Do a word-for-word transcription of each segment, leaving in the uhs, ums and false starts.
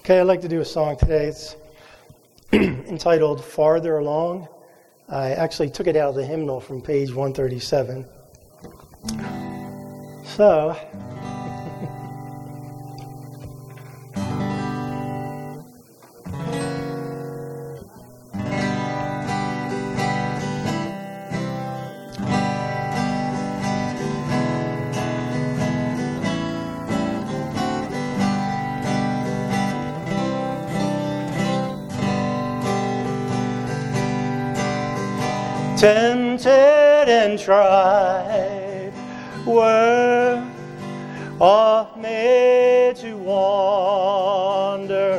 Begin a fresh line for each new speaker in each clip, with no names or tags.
Okay, I'd like to do a song today. It's entitled Farther Along. I actually took it out of the hymnal from page one thirty-seven. So, tempted and tried, were oft made to wander,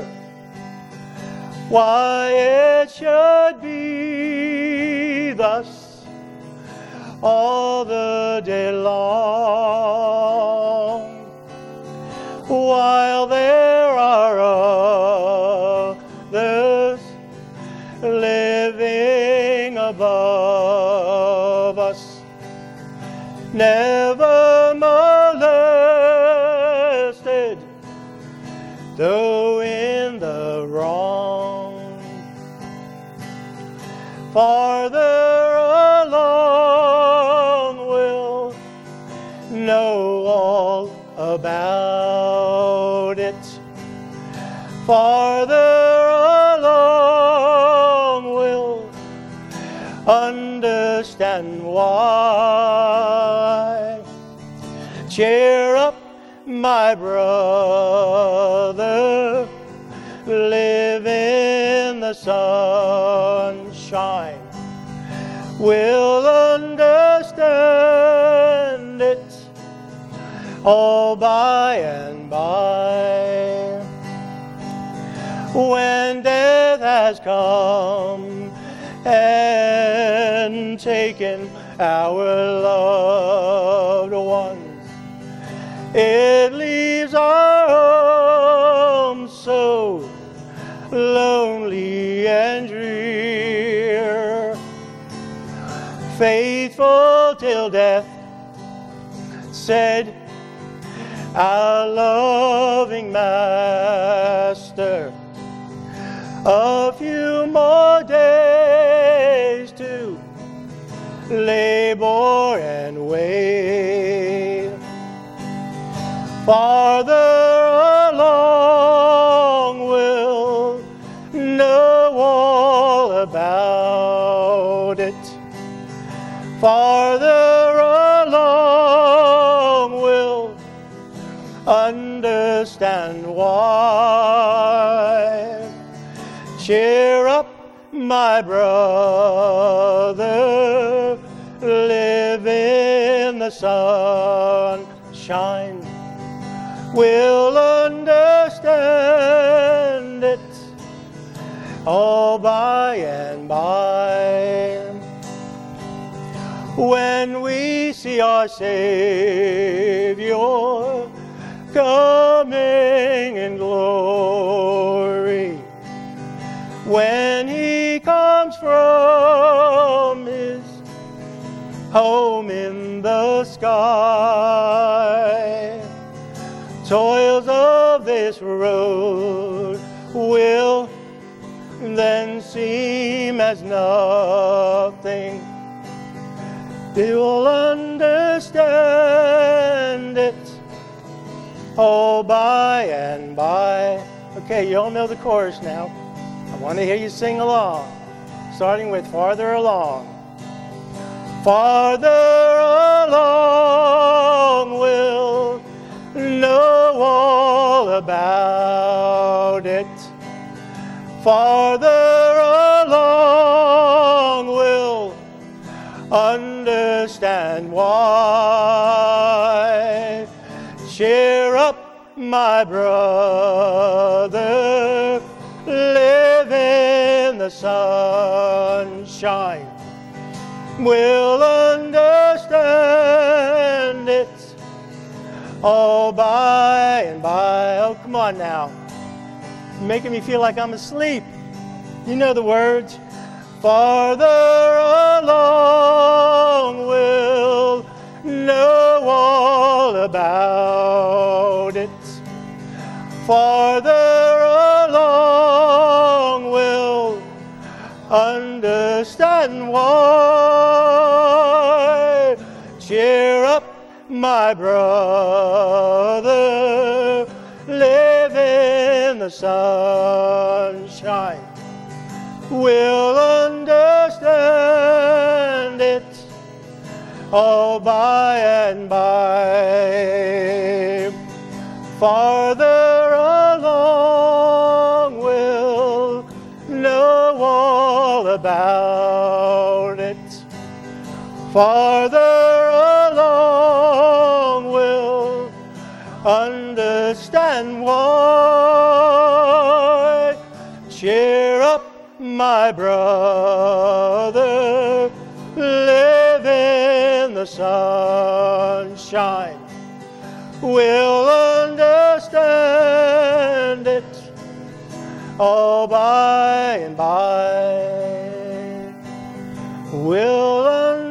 why it should be thus all the day long, while there are others living above us, never molested, though in the wrong. Farther along we'll know all about it. Farther along we'll understand why. Cheer up, my brother, live in the sunshine. We'll understand it all by and by. When death has come and taken our loved ones, it leaves our home so lonely and drear. Faithful till death, said our loving Master, a few more days to labor and wait. Farther along we'll know all about it. Farther along we'll understand why. Cheer up, my brother, live in the sunshine. We'll understand it all by and by. When we see our Savior coming in glory, when He comes from His home in the sky, toils of this road will then seem as nothing. We will understand it all by and by. Okay, you all know the chorus now. I want to hear you sing along, starting with Farther Along. Farther along we'll know all about it. Farther along we'll understand why. Cheer up, my brother, live in the sunshine. We'll understand it all by and by. Oh, come on now. You're making me feel like I'm asleep. You know the words. Farther along we'll know all about it. Farther understand why. Cheer up, my brother, live in the sunshine. We'll understand it all by and by. Farther along we'll know all about it. Farther along we'll understand why. Cheer up, my brother, live in the sunshine. We'll understand it all by and by. We'll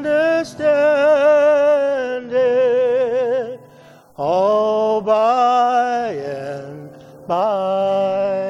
understand it all by and by.